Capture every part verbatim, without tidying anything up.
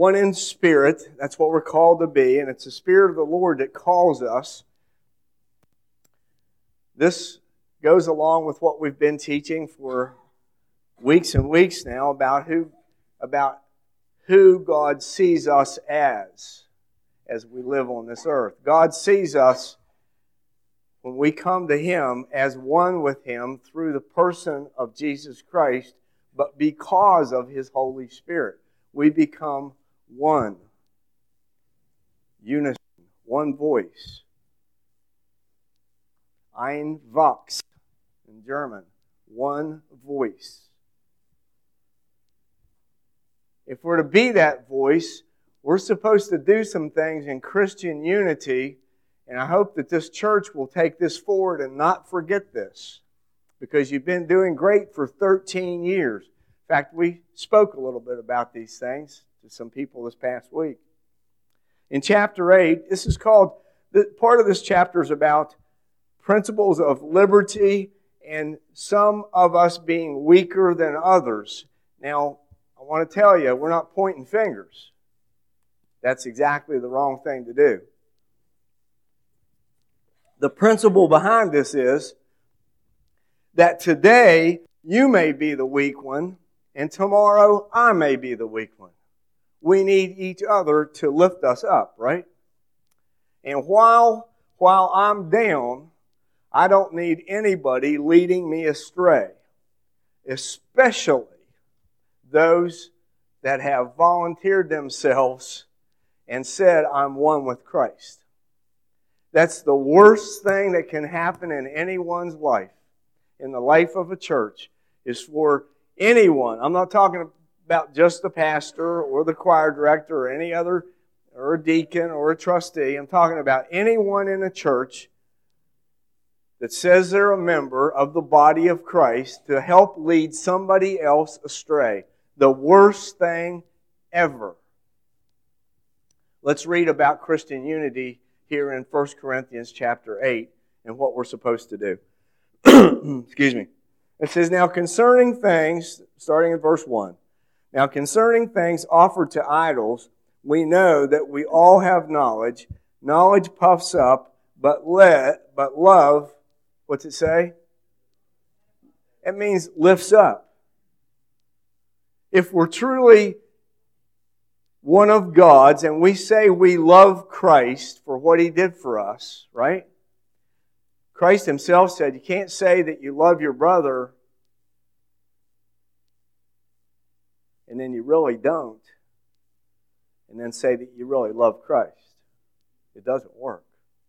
one in spirit. That's what we're called to be, and it's the Spirit of the Lord that calls us. This goes along with what we've been teaching for weeks and weeks now about who, about who God sees us as, as we live on this earth. God sees us when we come to Him as one with Him through the person of Jesus Christ, but because of His Holy Spirit, we become one. Unison, one voice. Ein Vox in German, one voice. If we're to be that voice, we're supposed to do some things in Christian unity, and I hope that this church will take this forward and not forget this, because you've been doing great for thirteen years. In fact, we spoke a little bit about these things to some people this past week. In chapter eight, this is called, part of this chapter is about principles of liberty and some of us being weaker than others. Now, I want to tell you, we're not pointing fingers. That's exactly the wrong thing to do. The principle behind this is that today you may be the weak one, and tomorrow I may be the weak one. We need each other to lift us up, right? And while, while I'm down, I don't need anybody leading me astray, especially those that have volunteered themselves and said, I'm one with Christ. That's the worst thing that can happen in anyone's life, in the life of a church, is for anyone. I'm not talking about just the pastor or the choir director or any other, or a deacon or a trustee. I'm talking about anyone in a church that says they're a member of the body of Christ to help lead somebody else astray. The worst thing ever. Let's read about Christian unity here in First Corinthians chapter eight and what we're supposed to do. Excuse me. It says, now concerning things, starting in verse one, now concerning things offered to idols, we know that we all have knowledge. Knowledge puffs up, but let, but love, what's it say? It means lifts up. If we're truly one of God's and we say we love Christ for what He did for us, right? Christ Himself said you can't say that you love your brother and then you really don't, and then say that you really love Christ. It doesn't work.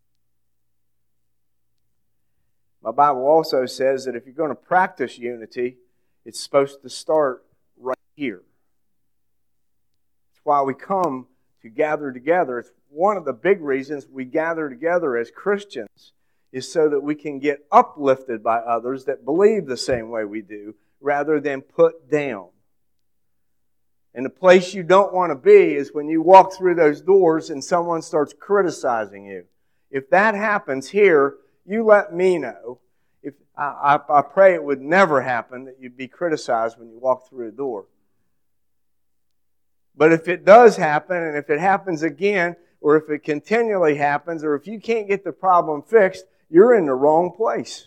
My Bible also says that if you're going to practice unity, it's supposed to start right here. It's why we come to gather together. It's one of the big reasons we gather together as Christians is so that we can get uplifted by others that believe the same way we do, rather than put down. And the place you don't want to be is when you walk through those doors and someone starts criticizing you. If that happens here, you let me know. If I, I, I pray it would never happen that you'd be criticized when you walk through a door. But if it does happen, and if it happens again, or if it continually happens, or if you can't get the problem fixed, you're in the wrong place.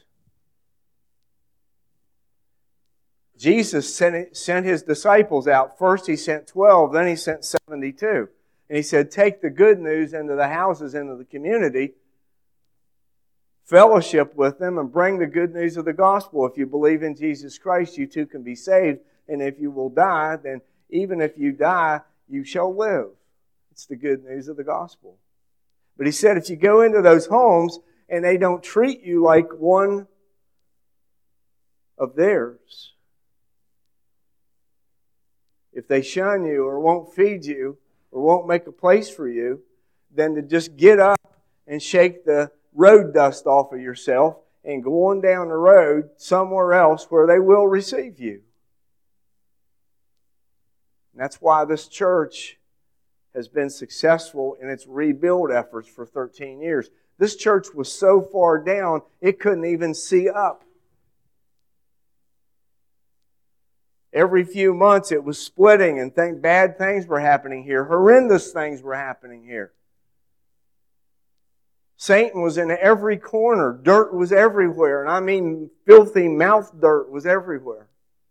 Jesus sent, sent His disciples out. First He sent twelve, then He sent seventy-two. And He said, take the good news into the houses, into the community, fellowship with them, and bring the good news of the gospel. If you believe in Jesus Christ, you too can be saved. And if you will die, then even if you die, you shall live. It's the good news of the gospel. But He said, if you go into those homes and they don't treat you like one of theirs, if they shun you or won't feed you or won't make a place for you, then to just get up and shake the road dust off of yourself and go on down the road somewhere else where they will receive you. And that's why this church has been successful in its rebuild efforts for thirteen years. This church was so far down, it couldn't even see up. Every few months it was splitting and think bad things were happening here. Horrendous things were happening here. Satan was in every corner. Dirt was everywhere. And I mean filthy mouth dirt was everywhere.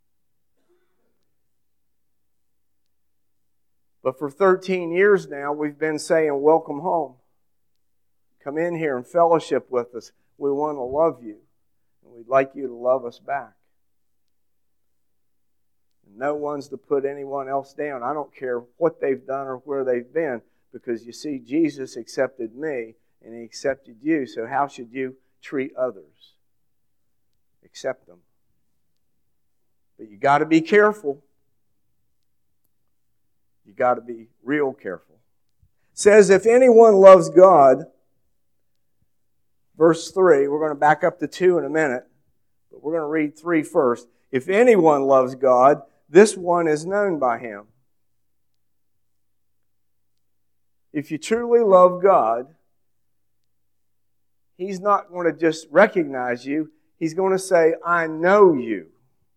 But for thirteen years now, we've been saying, welcome home. Come in here and fellowship with us. We want to love you. And we'd like you to love us back. And no one's to put anyone else down. I don't care what they've done or where they've been. Because you see, Jesus accepted me and He accepted you. So how should you treat others? Accept them. But you got to be careful. You got to be real careful. It says, if anyone loves God, verse three, we're going to back up to two in a minute, but we're going to read three first. If anyone loves God, this one is known by Him. If you truly love God, He's not going to just recognize you. He's going to say, I know you,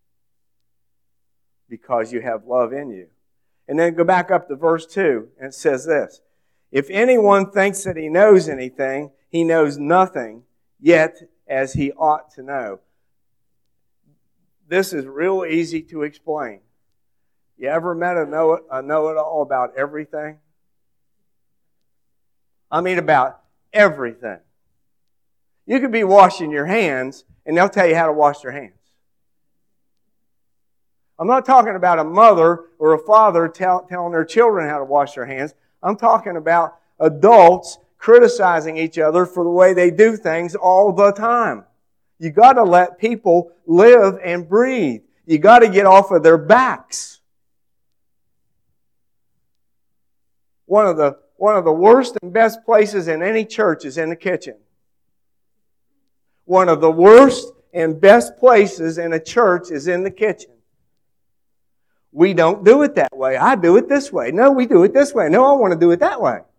because you have love in you. And then go back up to verse two, and it says this. If anyone thinks that he knows anything, he knows nothing, yet as he ought to know. This is real easy to explain. You ever met a know a know-it-all about everything? I mean about everything. You could be washing your hands, and they'll tell you how to wash their hands. I'm not talking about a mother or a father tell, telling their children how to wash their hands. I'm talking about adults criticizing each other for the way they do things all the time. You got to let people live and breathe. You got to get off of their backs. One of the one of the worst and best places in any church is in the kitchen. One of the worst and best places in a church is in the kitchen. We don't do it that way. I do it this way. No, we do it this way. No, I want to do it that way.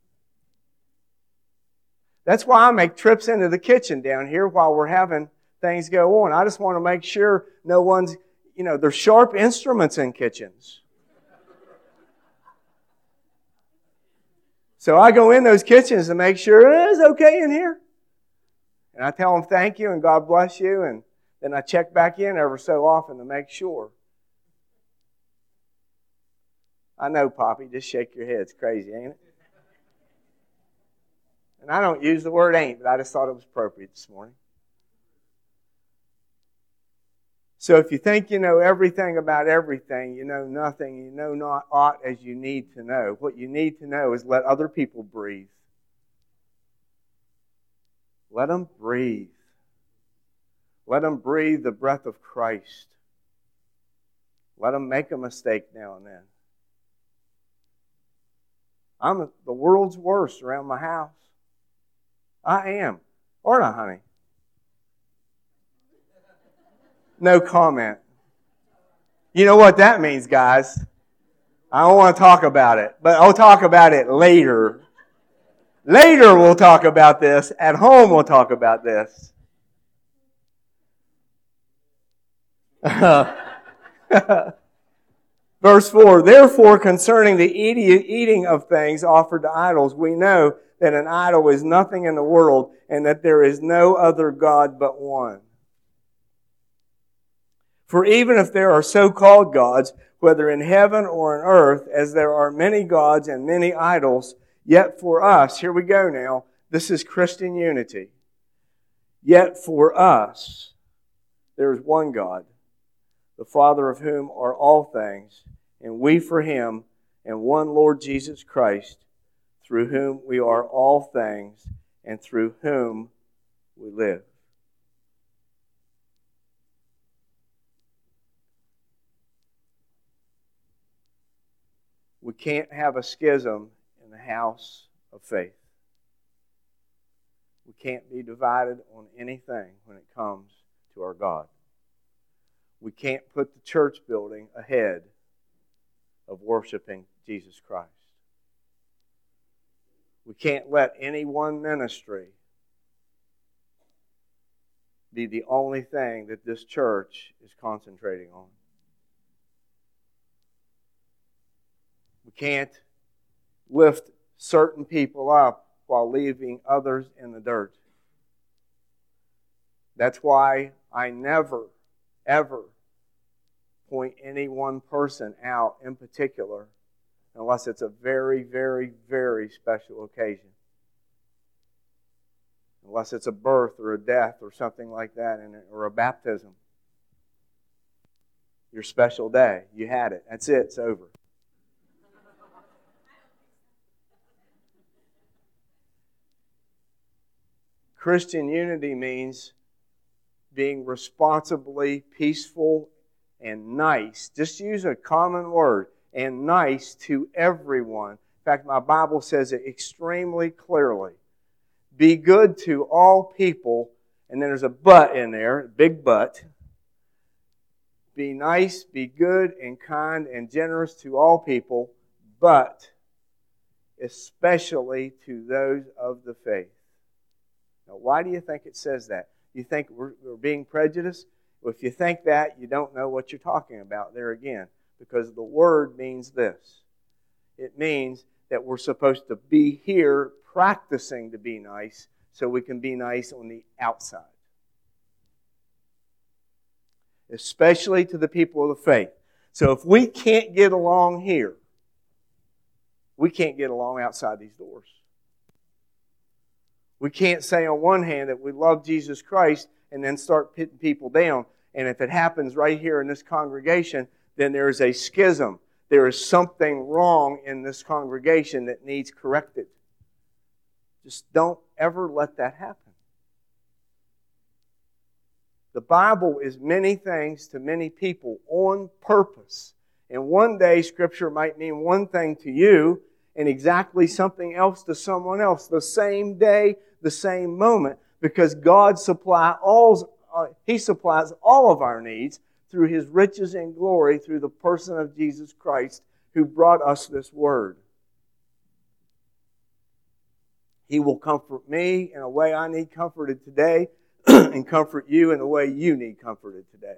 That's why I make trips into the kitchen down here while we're having things go on. I just want to make sure no one's, you know, there's sharp instruments in kitchens. So I go in those kitchens to make sure it's okay in here. And I tell them thank you and God bless you. And then I check back in every so often to make sure. I know, Poppy, just shake your head. It's crazy, ain't it? And I don't use the word ain't, but I just thought it was appropriate this morning. So if you think you know everything about everything, you know nothing, you know not aught as you need to know. What you need to know is let other people breathe. Let them breathe. Let them breathe the breath of Christ. Let them make a mistake now and then. I'm the world's worst around my house. I am. Aren't I, honey? No comment. You know what that means, guys? I don't want to talk about it, but I'll talk about it later. Later we'll talk about this. At home we'll talk about this. Verse four, therefore concerning the eating of things offered to idols, we know that an idol is nothing in the world and that there is no other God but one. For even if there are so-called gods, whether in heaven or on earth, as there are many gods and many idols, yet for us, here we go now, this is Christian unity. Yet for us, there is one God, the Father of whom are all things, and we for Him, and one Lord Jesus Christ, through whom we are all things, and through whom we live. We can't have a schism in the house of faith. We can't be divided on anything when it comes to our God. We can't put the church building ahead of worshiping Jesus Christ. We can't let any one ministry be the only thing that this church is concentrating on. We can't lift certain people up while leaving others in the dirt. That's why I never, ever point any one person out in particular unless it's a very, very, very special occasion. Unless it's a birth or a death or something like that, or a baptism. Your special day. You had it. That's it. It's over. Christian unity means being responsibly peaceful and nice. Just use a common word. And nice to everyone. In fact, my Bible says it extremely clearly. Be good to all people. And then there's a but in there, a big but. Be nice, be good and kind and generous to all people, but especially to those of the faith. Now, why do you think it says that? You think we're, we're being prejudiced? Well, if you think that, you don't know what you're talking about there again. Because the word means this. It means that we're supposed to be here practicing to be nice so we can be nice on the outside. Especially to the people of the faith. So if we can't get along here, we can't get along outside these doors. We can't say on one hand that we love Jesus Christ and then start pitting people down. And if it happens right here in this congregation, then there is a schism. There is something wrong in this congregation that needs corrected. Just don't ever let that happen. The Bible is many things to many people on purpose. And one day Scripture might mean one thing to you and exactly something else to someone else. The same day, the same moment. Because God supply all, uh, He supplies all of our needs through His riches and glory through the person of Jesus Christ who brought us this Word. He will comfort me in a way I need comforted today and comfort you in the way you need comforted today.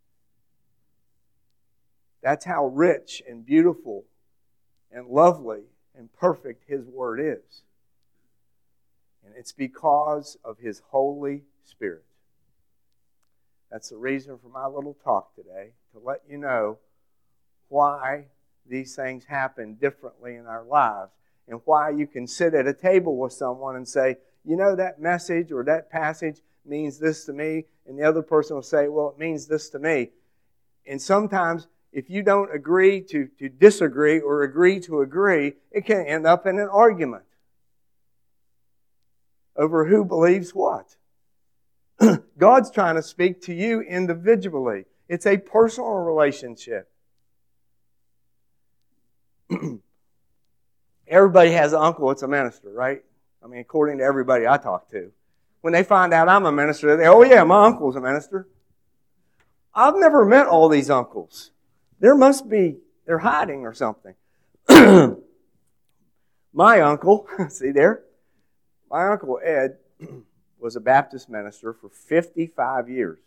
That's how rich and beautiful and lovely and perfect His Word is. And it's because of His Holy Spirit. That's the reason for my little talk today, to let you know why these things happen differently in our lives and why you can sit at a table with someone and say, you know, that message or that passage means this to me, and the other person will say, well, it means this to me. And sometimes if you don't agree to, to disagree or agree to agree, it can end up in an argument over who believes what. God's trying to speak to you individually. It's a personal relationship. Everybody has an uncle that's a minister, right? I mean, according to everybody I talk to. When they find out I'm a minister, they, oh yeah, my uncle's a minister. I've never met all these uncles. There must be, they're hiding or something. My uncle, see there? My Uncle Ed was a Baptist minister for fifty-five years.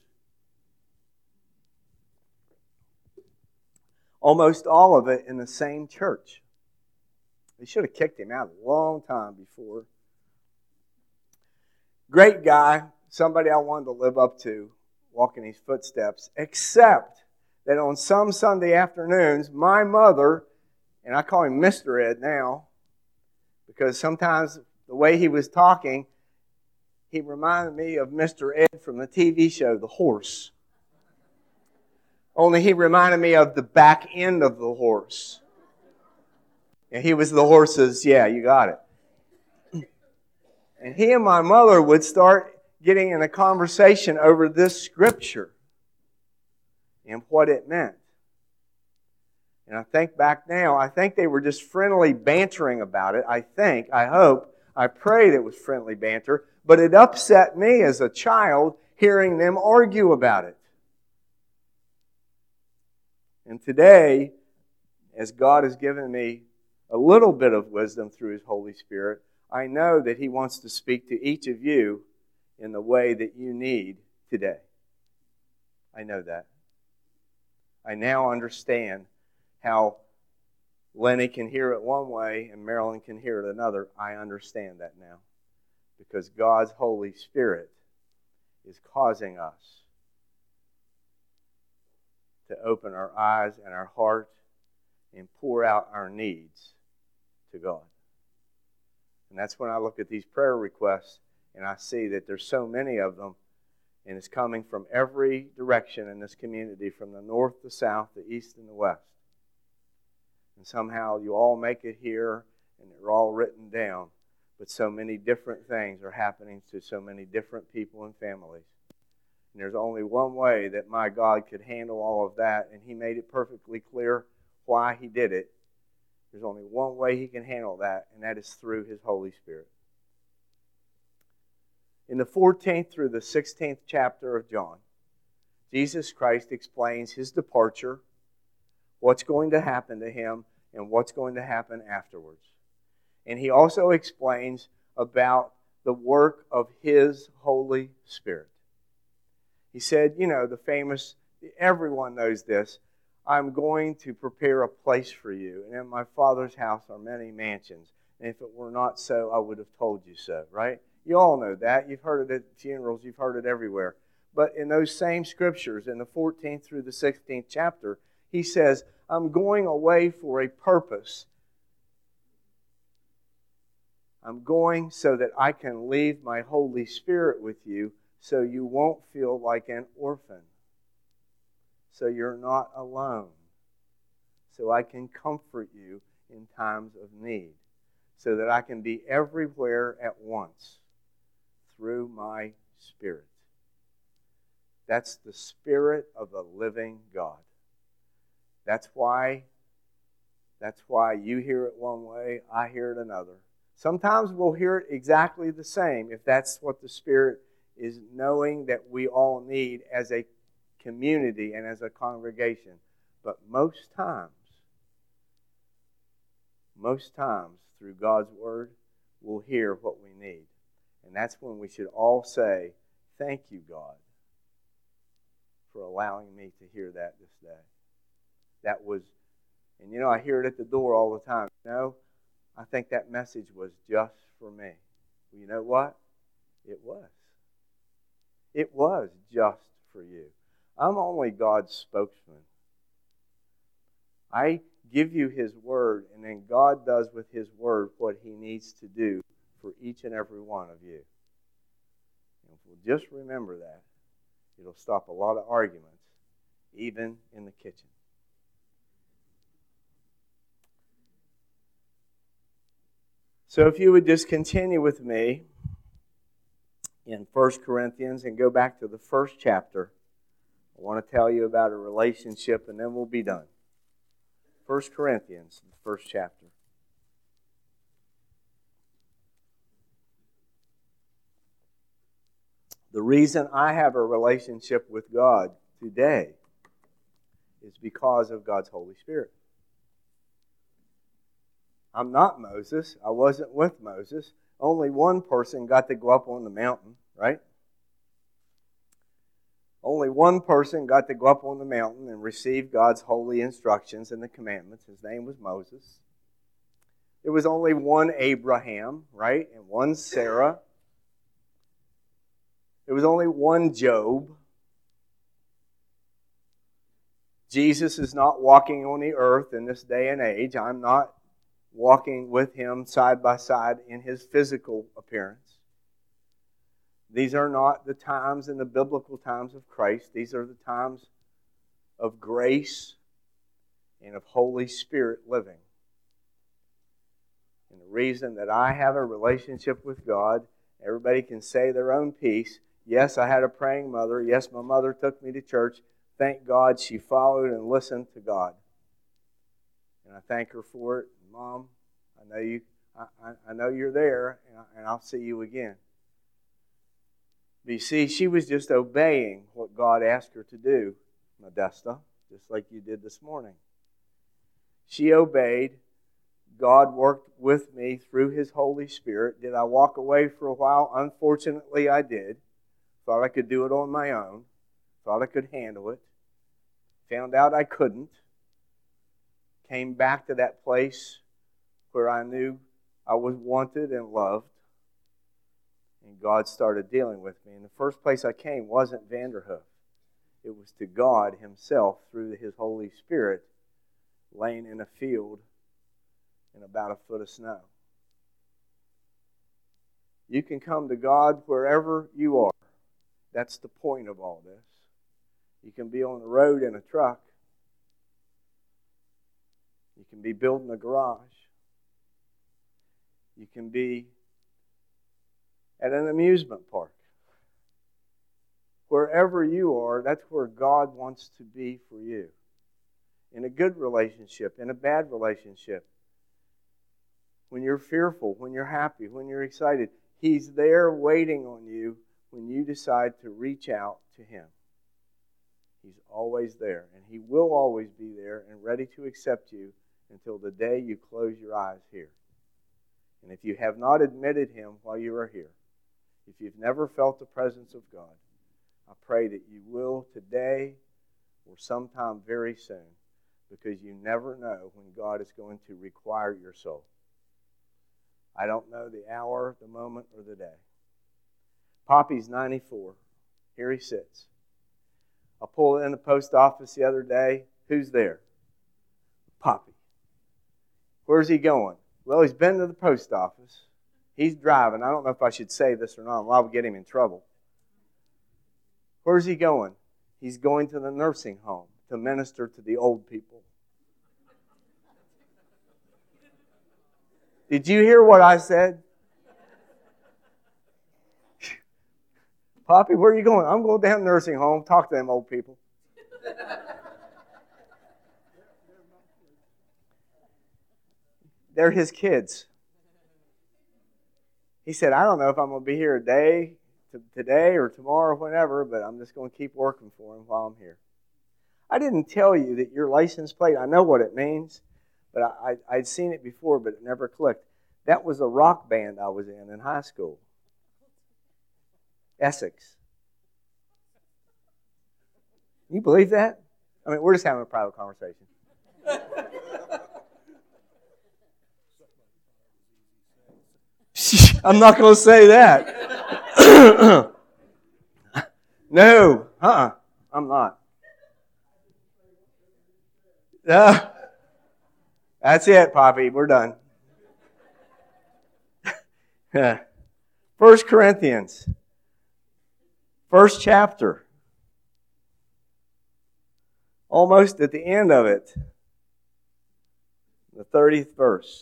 Almost all of it in the same church. They should have kicked him out a long time before. Great guy, somebody I wanted to live up to, walk in his footsteps, except that on some Sunday afternoons, my mother, and I call him Mister Ed now, because sometimes the way he was talking, he reminded me of Mister Ed from the T V show, The Horse. Only he reminded me of the back end of the horse. And he was the horse's, yeah, you got it. And he and my mother would start getting in a conversation over this scripture and what it meant. And I think back now, I think they were just friendly bantering about it. I think, I hope, I prayed it was friendly banter. But it upset me as a child hearing them argue about it. And today, as God has given me a little bit of wisdom through His Holy Spirit, I know that He wants to speak to each of you in the way that you need today. I know that. I now understand how Lenny can hear it one way and Marilyn can hear it another. I understand that now. Because God's Holy Spirit is causing us to open our eyes and our heart and pour out our needs to God. And that's when I look at these prayer requests and I see that there's so many of them, and it's coming from every direction in this community, from the north, the south, the east, and the west. And somehow you all make it here, and they're all written down. But so many different things are happening to so many different people and families. And there's only one way that my God could handle all of that, and He made it perfectly clear why He did it. There's only one way He can handle that, and that is through His Holy Spirit. In the fourteenth through the sixteenth chapter of John, Jesus Christ explains His departure, what's going to happen to Him, and what's going to happen afterwards. And He also explains about the work of His Holy Spirit. He said, you know, the famous, everyone knows this, I'm going to prepare a place for you, and in my Father's house are many mansions. And if it were not so, I would have told you so, right? You all know that. You've heard it at funerals. You've heard it everywhere. But in those same scriptures, in the fourteenth through the sixteenth chapter, He says, I'm going away for a purpose. I'm going so that I can leave my Holy Spirit with you so you won't feel like an orphan. So you're not alone. So I can comfort you in times of need. So that I can be everywhere at once through my Spirit. That's the Spirit of the living God. That's why, that's why you hear it one way, I hear it another. Sometimes we'll hear it exactly the same if that's what the Spirit is knowing that we all need as a community and as a congregation. But most times, most times through God's Word, we'll hear what we need. And that's when we should all say, thank you, God, for allowing me to hear that this day. That was, and you know, I hear it at the door all the time. You know, I think that message was just for me. Well, you know what? It was. It was just for you. I'm only God's spokesman. I give you His Word, and then God does with His Word what He needs to do for each and every one of you. And if we'll just remember that, it'll stop a lot of arguments, even in the kitchen. So if you would just continue with me in First Corinthians and go back to the first chapter, I want to tell you about a relationship, and then we'll be done. First Corinthians, the first chapter. The reason I have a relationship with God today is because of God's Holy Spirit. I'm not Moses. I wasn't with Moses. Only one person got to go up on the mountain, right? Only one person got to go up on the mountain and receive God's holy instructions and the commandments. His name was Moses. There was only one Abraham, right? And one Sarah. There was only one Job. Jesus is not walking on the earth in this day and age. I'm not walking with Him side by side in His physical appearance. These are not the times in the biblical times of Christ. These are the times of grace and of Holy Spirit living. And the reason that I have a relationship with God, everybody can say their own piece. Yes, I had a praying mother. Yes, my mother took me to church. Thank God she followed and listened to God. And I thank her for it. Mom, I know you. I, I, I know you're there, and, I, and I'll see you again. But you see, she was just obeying what God asked her to do, Modesta, just like you did this morning. She obeyed. God worked with me through His Holy Spirit. Did I walk away for a while? Unfortunately, I did. Thought I could do it on my own. Thought I could handle it. Found out I couldn't. came back to that place where I knew I was wanted and loved. And God started dealing with me. And the first place I came wasn't Vanderhoof. It was to God Himself through His Holy Spirit laying in a field in about a foot of snow. You can come to God wherever you are. That's the point of all this. You can be on the road in a truck. You can be building a garage. You can be at an amusement park. Wherever you are, that's where God wants to be for you. In a good relationship, in a bad relationship. When you're fearful, when you're happy, when you're excited, He's there waiting on you when you decide to reach out to Him. He's always there, and He will always be there and ready to accept you until the day you close your eyes here. And if you have not admitted Him while you are here, if you've never felt the presence of God, I pray that you will today or sometime very soon, because you never know when God is going to require your soul. I don't know the hour, the moment, or the day. Poppy's ninety-four. Here he sits. I pulled in the post office the other day. Who's there? Poppy. Where's he going? Well, he's been to the post office. He's driving. I don't know if I should say this or not. I'm liable to get him in trouble. Where's he going? He's going to the nursing home to minister to the old people. Did you hear what I said? Poppy, where are you going? I'm going down to the nursing home, talk to them old people. They're his kids. He said, I don't know if I'm going to be here a day, today or tomorrow or whenever, but I'm just going to keep working for him while I'm here. I didn't tell you that your license plate, I know what it means, but I, I, I'd seen it before, but it never clicked. That was a rock band I was in in high school. Essex. Can you believe that? I mean, we're just having a private conversation. I'm not going to say that. No, uh-uh, I'm not. Uh, that's it, Poppy. We're done. First Corinthians, first chapter. Almost at the end of it, the thirtieth verse.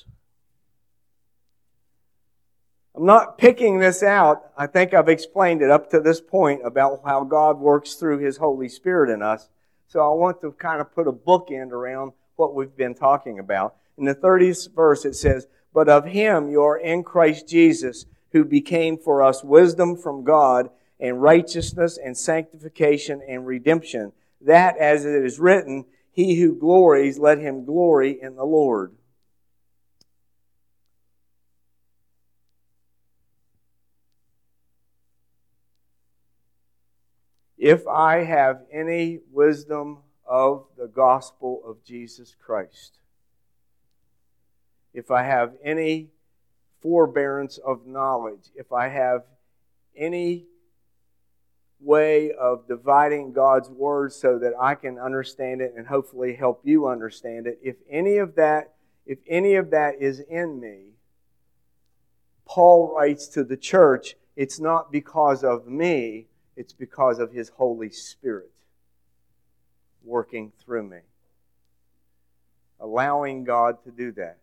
I'm not picking this out. I think I've explained it up to this point about how God works through His Holy Spirit in us. So I want to kind of put a bookend around what we've been talking about. In the thirtieth verse it says, but of Him you are in Christ Jesus, who became for us wisdom from God and righteousness and sanctification and redemption, that as it is written, he who glories, let him glory in the Lord. If I have any wisdom of the gospel of Jesus Christ, if I have any forbearance of knowledge, if I have any way of dividing God's Word so that I can understand it and hopefully help you understand it, if any of that, if any of that is in me, Paul writes to the church, it's not because of me, it's because of His Holy Spirit working through me. Allowing God to do that.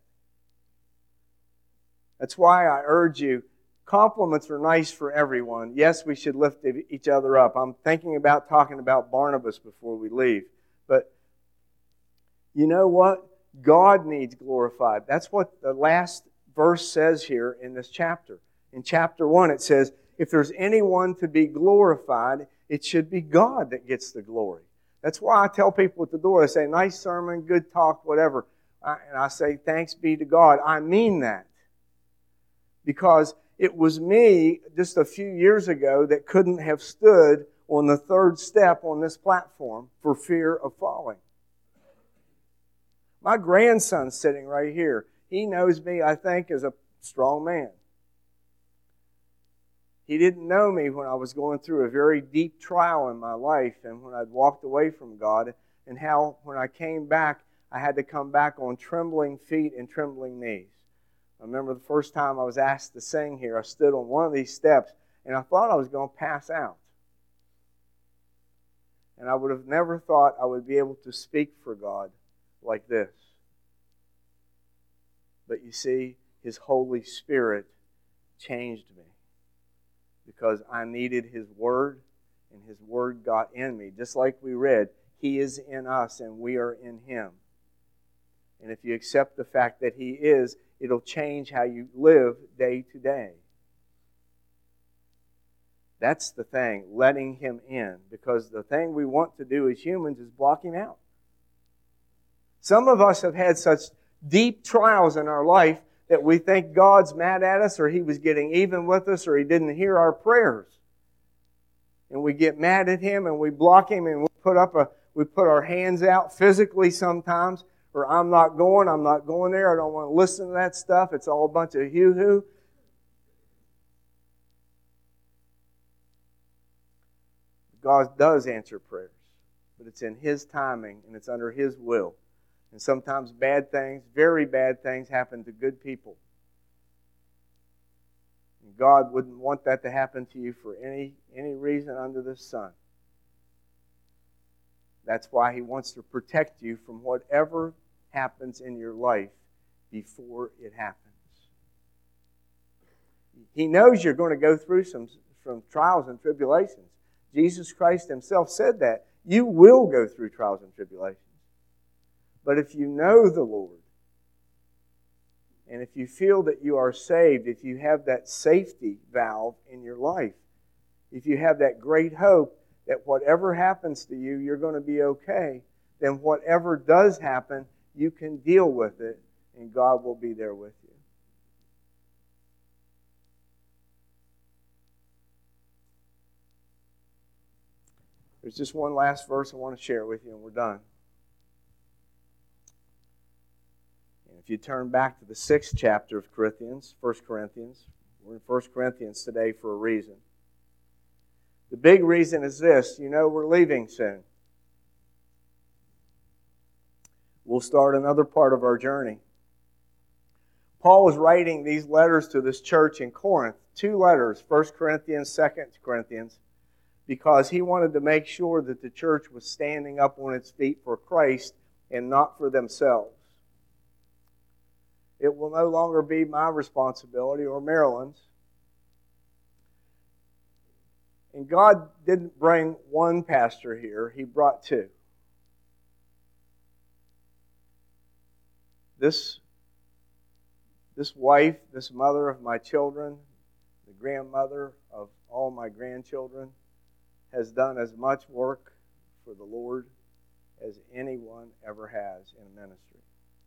That's why I urge you, compliments are nice for everyone. Yes, we should lift each other up. I'm thinking about talking about Barnabas before we leave. But you know what? God needs glorified. That's what the last verse says here in this chapter. In chapter one it says, if there's anyone to be glorified, it should be God that gets the glory. That's why I tell people at the door, I say, nice sermon, good talk, whatever. I, and I say, thanks be to God. I mean that. Because it was me just a few years ago that couldn't have stood on the third step on this platform for fear of falling. My grandson's sitting right here. He knows me, I think, as a strong man. He didn't know me when I was going through a very deep trial in my life and when I'd walked away from God, and how when I came back, I had to come back on trembling feet and trembling knees. I remember the first time I was asked to sing here, I stood on one of these steps and I thought I was going to pass out. And I would have never thought I would be able to speak for God like this. But you see, His Holy Spirit changed me because I needed His Word, and His Word got in me. Just like we read, He is in us and we are in Him. And if you accept the fact that He is, it'll change how you live day to day. That's the thing, letting Him in. Because the thing we want to do as humans is block Him out. Some of us have had such deep trials in our life that we think God's mad at us, or He was getting even with us, or He didn't hear our prayers. And we get mad at Him and we block Him, and we put up a we put our hands out physically sometimes, or I'm not going, I'm not going there, I don't want to listen to that stuff, it's all a bunch of hoo-hoo. God does answer prayers, but it's in His timing and it's under His will. And sometimes bad things, very bad things, happen to good people. And God wouldn't want that to happen to you for any, any reason under the sun. That's why He wants to protect you from whatever happens in your life before it happens. He knows you're going to go through some, some trials and tribulations. Jesus Christ Himself said that. You will go through trials and tribulations. But if you know the Lord, and if you feel that you are saved, if you have that safety valve in your life, if you have that great hope that whatever happens to you, you're going to be okay, then whatever does happen, you can deal with it, and God will be there with you. There's just one last verse I want to share with you, and we're done. And if you turn back to the sixth chapter of Corinthians, First Corinthians, we're in First Corinthians today for a reason. The big reason is this: you know we're leaving soon. We'll start another part of our journey. Paul was writing these letters to this church in Corinth, two letters, First Corinthians, Second Corinthians, because he wanted to make sure that the church was standing up on its feet for Christ and not for themselves. It will no longer be my responsibility or Marilyn's. And God didn't bring one pastor here, He brought two. This, this wife, this mother of my children, the grandmother of all my grandchildren, has done as much work for the Lord as anyone ever has in ministry.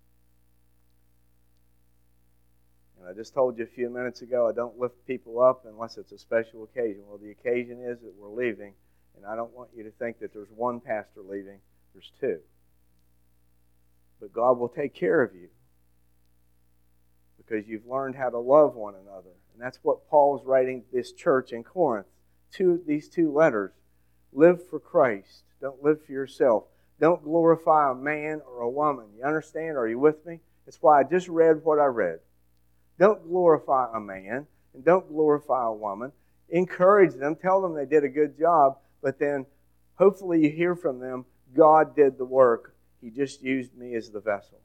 And I just told you a few minutes ago, I don't lift people up unless it's a special occasion. Well, the occasion is that we're leaving, and I don't want you to think that there's one pastor leaving. There's two. But God will take care of you because you've learned how to love one another. And that's what Paul's writing this church in Corinth. Two, these two letters. Live for Christ. Don't live for yourself. Don't glorify a man or a woman. You understand? Are you with me? That's why I just read what I read. Don't glorify a man and don't glorify a woman. Encourage them. Tell them they did a good job. But then hopefully you hear from them, God did the work. He just used me as the vessel.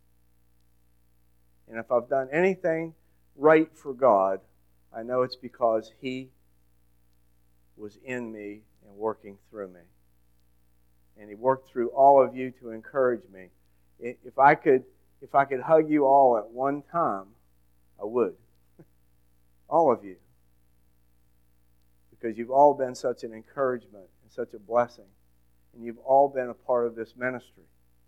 And if I've done anything right for God, I know it's because He was in me and working through me. And He worked through all of you to encourage me. If I could, if I could hug you all at one time, I would. All of you. Because you've all been such an encouragement and such a blessing. And you've all been a part of this ministry.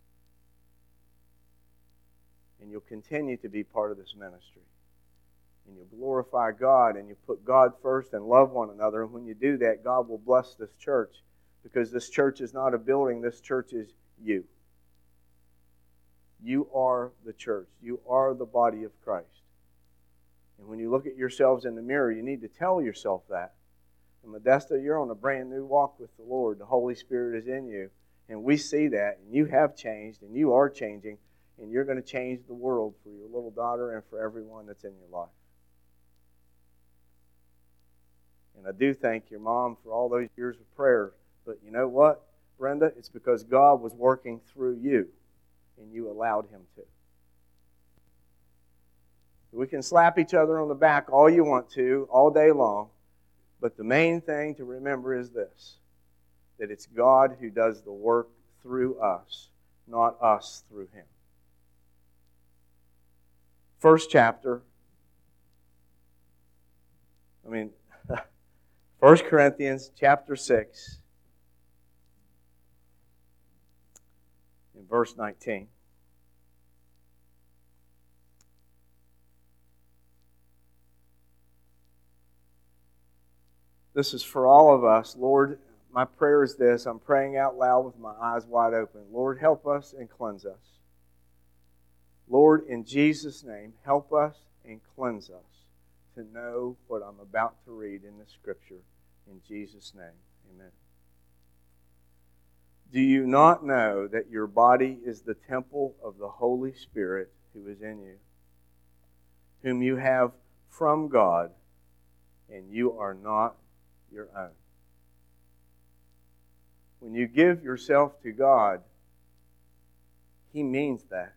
And you'll continue to be part of this ministry. And you'll glorify God and you put God first and love one another. And when you do that, God will bless this church. Because this church is not a building, this church is you. You are the church. You are the body of Christ. And when you look at yourselves in the mirror, you need to tell yourself that. And Modesto, you're on a brand new walk with the Lord. The Holy Spirit is in you. And we see that. And you have changed. And you are changing. And you're going to change the world for your little daughter and for everyone that's in your life. And I do thank your mom for all those years of prayer. But you know what, Brenda? It's because God was working through you. And you allowed Him to. We can slap each other on the back all you want to, all day long. But the main thing to remember is this, that it's God who does the work through us, not us through Him. First chapter, I mean, First Corinthians chapter six, in verse nineteen. This is for all of us. Lord, my prayer is this. I'm praying out loud with my eyes wide open. Lord, help us and cleanse us. Lord, in Jesus' name, help us and cleanse us to know what I'm about to read in the Scripture. In Jesus' name, amen. Do you not know that your body is the temple of the Holy Spirit who is in you, whom you have from God, and you are not your own? When you give yourself to God, He means that.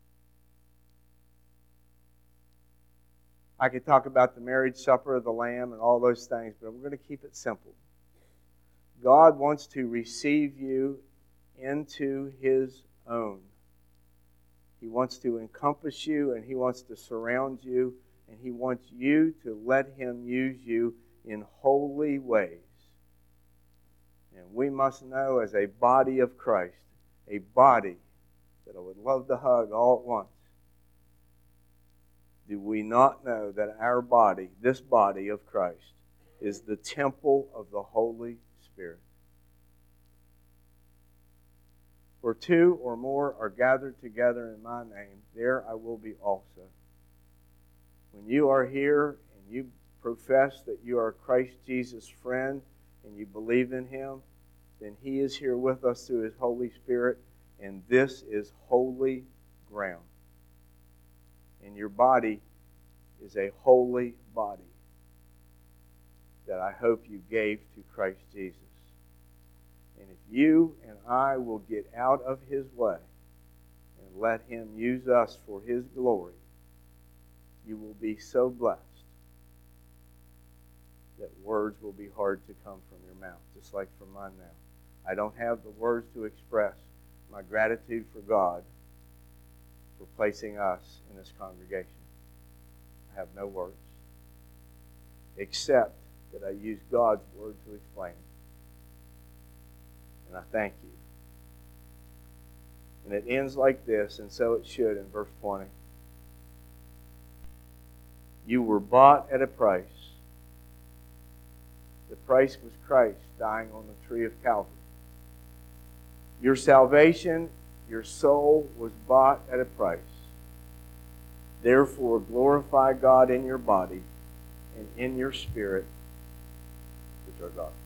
I could talk about the marriage supper of the Lamb and all those things, but we're going to keep it simple. God wants to receive you into His own. He wants to encompass you, and He wants to surround you, and He wants you to let Him use you in holy ways. And we must know, as a body of Christ, a body that I would love to hug all at once, do we not know that our body, this body of Christ, is the temple of the Holy Spirit? Where two or more are gathered together in my name, there I will be also. When you are here and you profess that you are Christ Jesus' friend and you believe in Him, then He is here with us through His Holy Spirit, and this is holy ground. And your body is a holy body that I hope you gave to Christ Jesus. And if you and I will get out of His way and let Him use us for His glory, you will be so blessed that words will be hard to come from your mouth, just like from mine now. I don't have the words to express my gratitude for God for placing us in this congregation. I have no words, except that I use God's word to explain it. And I thank you. And it ends like this, and so it should in verse twenty. You were bought at a price. The price was Christ dying on the tree of Calvary. Your salvation, your soul was bought at a price. Therefore, glorify God in your body and in your spirit, which are God.